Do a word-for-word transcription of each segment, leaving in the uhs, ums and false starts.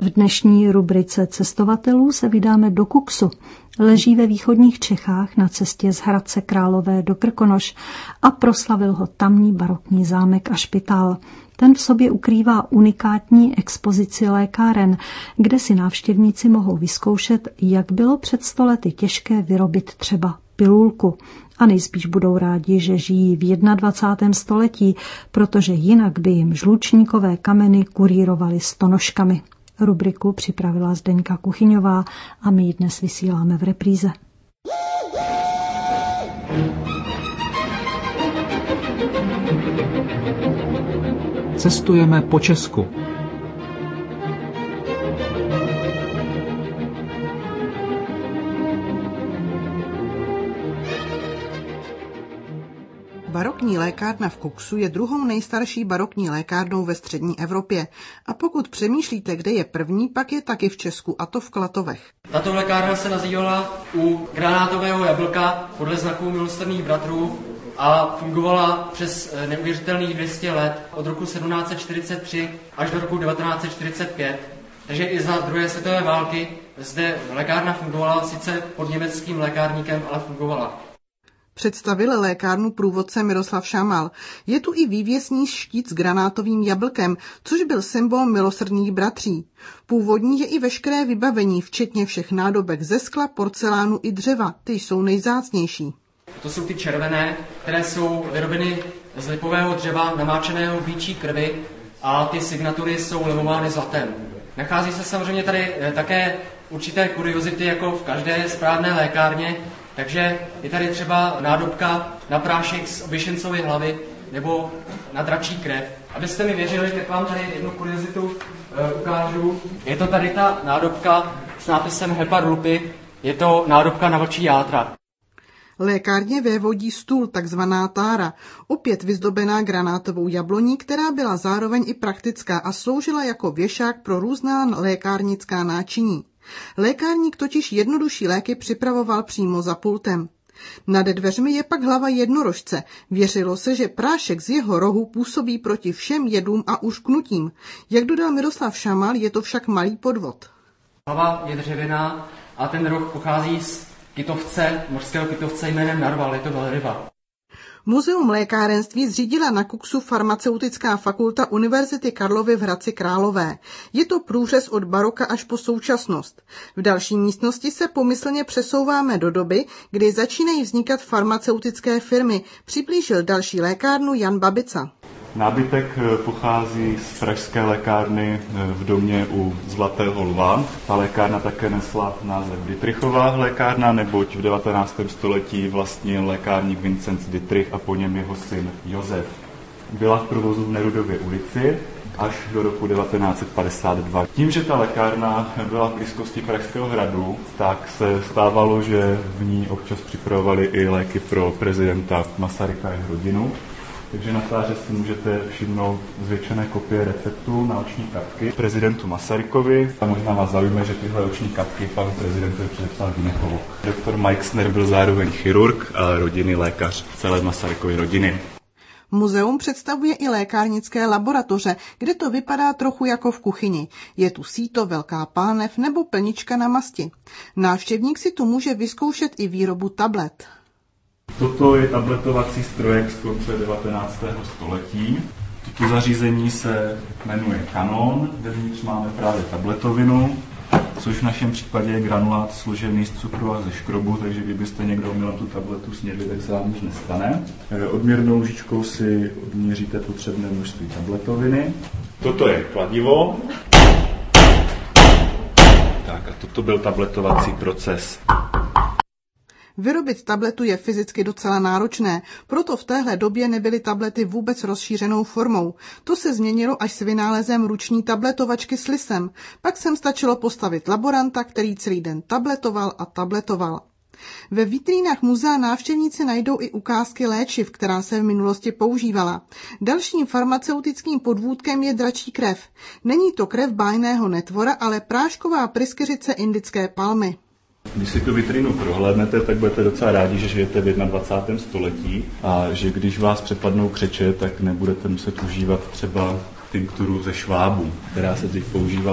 V dnešní rubrice cestovatelů se vydáme do Kuksu. Leží ve východních Čechách na cestě z Hradce Králové do Krkonoš a proslavil ho tamní barokní zámek a špitál. Ten v sobě ukrývá unikátní expozici lékáren, kde si návštěvníci mohou vyzkoušet, jak bylo před sto lety těžké vyrobit třeba pilulku. A nejspíš budou rádi, že žijí v dvacátém prvním století, protože jinak by jim žlučníkové kameny kurýrovaly stonožkami. Rubriku připravila Zdeňka Kuchyňová a my ji dnes vysíláme v repríze. Cestujeme po Česku. Barokní lékárna v Kuksu je druhou nejstarší barokní lékárnou ve střední Evropě. A pokud přemýšlíte, kde je první, pak je taky v Česku, a to v Klatovech. Tato lékárna se nazývala u granátového jablka podle znaků milosrdných bratrů a fungovala přes neuvěřitelných dvě stě let, od roku sedmnáct set čtyřicet tři až do roku devatenáct set čtyřicet pět. Takže i za druhé světové války zde lékárna fungovala, sice pod německým lékárníkem, ale fungovala. Představil lékárnu průvodce Miroslav Šamal. Je tu i vývěsní štít s granátovým jablkem, což byl symbol milosrdných bratří. Původní je i veškeré vybavení, včetně všech nádobek ze skla, porcelánu i dřeva. Ty jsou nejvzácnější. To jsou ty červené, které jsou vyrobeny z lipového dřeva namáčeného v býčí krvi a ty signatury jsou lemovány zlatem. Nachází se samozřejmě tady také určité kuriozity, jako v každé správné lékárně. Takže je tady třeba nádobka na prášek z obyšencovy hlavy nebo na dračí krev. Abyste mi věřili, tak vám tady jednu kuriozitu e, ukážu. Je to tady ta nádobka s nápisem Hepar lupy. Je to nádobka na vlčí játra. Lékárně vévodí stůl, takzvaná tára, opět vyzdobená granátovou jabloní, která byla zároveň i praktická a sloužila jako věšák pro různá lékárnická náčiní. Lékárník totiž jednodušší léky připravoval přímo za pultem. Nad dveřmi je pak hlava jednorožce. Věřilo se, že prášek z jeho rohu působí proti všem jedům a ušknutím. Jak dodal Miroslav Šamal, je to však malý podvod. Hlava je dřevěná a ten roh pochází z kytovce, mořského kytovce jménem narval, je to velryba. Muzeum lékárenství zřídila na Kuksu farmaceutická fakulta Univerzity Karlovy v Hradci Králové. Je to průřez od baroka až po současnost. V další místnosti se pomyslně přesouváme do doby, kdy začínají vznikat farmaceutické firmy, přiblížil další lékárnu Jan Babica. Nábytek pochází z pražské lékárny v domě u Zlatého lva. Ta lékárna také nesla název Dittrichová lékárna, neboť v devatenáctém století vlastnil lékárník Vincenc Dittrich a po něm jeho syn Josef. Byla v provozu v Nerudově ulici až do roku devatenáct set padesát dva. Tím, že ta lékárna byla v blízkosti Pražského hradu, tak se stávalo, že v ní občas připravovali i léky pro prezidenta Masaryka a jeho rodinu. Takže na táře si můžete všimnout zvětšené kopie receptů na oční kapky prezidentu Masarykovi. A možná vás zaujme, že tyhle oční kapky panu prezidentovi předepsal gynekolog. Doktor Meixner byl zároveň chirurg a rodinný lékař celé Masarykovy rodiny. Muzeum představuje i lékárnické laboratoře, kde to vypadá trochu jako v kuchyni. Je tu síto, velká pánev nebo plnička na masti. Návštěvník si tu může vyzkoušet i výrobu tablet. Toto je tabletovací strojek z konce devatenáctého století. Toto zařízení se jmenuje Canon, vevnitř máme právě tabletovinu, což v našem případě je granulát složený z cukru a ze škrobu, takže kdybyste někdo měl tu tabletu snědli, tak se vám nic nestane. Odměrnou lžičkou si odměříte potřebné množství tabletoviny. Toto je kladivo. Tak a toto byl tabletovací proces. Vyrobit tabletu je fyzicky docela náročné, proto v téhle době nebyly tablety vůbec rozšířenou formou. To se změnilo až s vynálezem ruční tabletovačky s lisem. Pak sem stačilo postavit laboranta, který celý den tabletoval a tabletoval. Ve vitrínách muzea návštěvníci najdou i ukázky léčiv, která se v minulosti používala. Dalším farmaceutickým podvůdkem je dračí krev. Není to krev bájného netvora, ale prášková pryskyřice indické palmy. Když si tu vitrínu prohlédnete, tak budete docela rádi, že žijete v dvacátém prvním století a že když vás přepadnou křeče, tak nebudete muset užívat třeba tinkturu ze švábů, která se dřív používala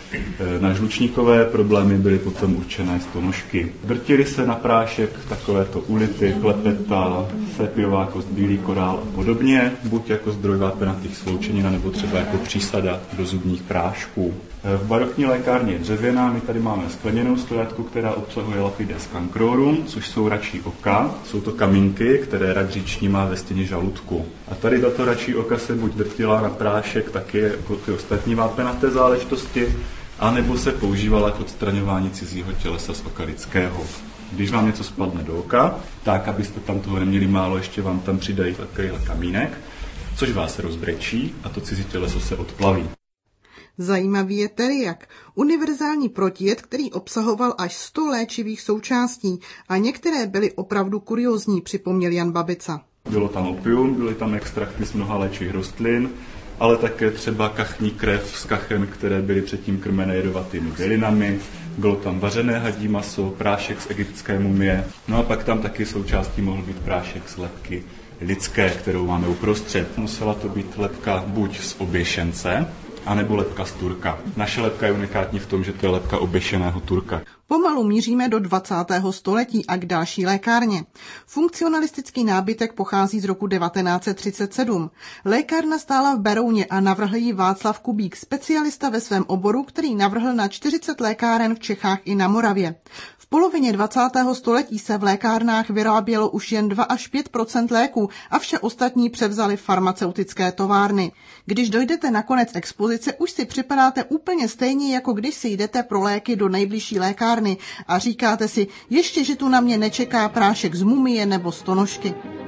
Na žlučníkové problémy byly potom určené stonožky. Vrtily se na prášek takovéto ulity, klepeta, sépiová kost, bílý korál a podobně, buď jako zdroj vápenatých sloučenin, nebo třeba jako přísada do zubních prášků. V barokní lékárně je dřevěná, my tady máme skleněnou stojatku, která obsahuje Lapides cancrorum, což jsou račí oka. Jsou to kamínky, které rak říční má ve stěně žaludku. A tady tato račí oka se buď vrtila na prášek, taky jako ty ostatní vápenaté záležitosti, anebo se používala k odstraňování cizího tělesa z oka lidského. Když vám něco spadne do oka, tak abyste tam toho neměli málo, ještě vám tam přidají takovýhle kamínek, což vás rozbrečí a to cizí těleso se odplaví. Zajímavý je teriak, univerzální protijed, který obsahoval až sto léčivých součástí a některé byly opravdu kuriózní, připomněl Jan Babica. Bylo tam opium, byly tam extrakty z mnoha léčivých rostlin, ale také třeba kachní krev s kachem, které byly předtím krmené jedovatými bylinami. Bylo tam vařené hadí maso, prášek z egyptské mumie, no a pak tam taky součástí mohl být prášek z lebky lidské, kterou máme uprostřed. Musela to být lebka buď z oběšence, anebo lebka z Turka. Naše lebka je unikátní v tom, že to je lebka oběšeného Turka. Pomalu míříme do dvacátého století a k další lékárně. Funkcionalistický nábytek pochází z roku devatenáct set třicet sedm. Lékárna stála v Berouně a navrhl ji Václav Kubík, specialista ve svém oboru, který navrhl na čtyřicet lékáren v Čechách i na Moravě. V polovině dvacátého století se v lékárnách vyrábělo už jen dva až pět procent léků a vše ostatní převzaly farmaceutické továrny. Když dojdete na konec expozice, už si připadáte úplně stejně, jako když si jdete pro léky do nejbližší lékárny a říkáte si, ještě, že tu na mě nečeká prášek z mumie nebo stonožky.